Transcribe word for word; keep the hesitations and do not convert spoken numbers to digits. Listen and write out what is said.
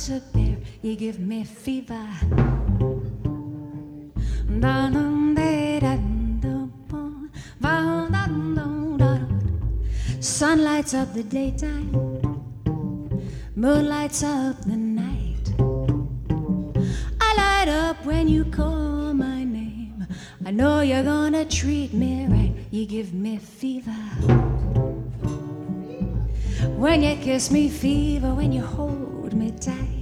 to bear. You give me fever. Sun lights up the daytime, moon lights up the night. I light up when you call my name. I know you're gonna treat me right. You give me fever when you kiss me, fever when you hold me tight.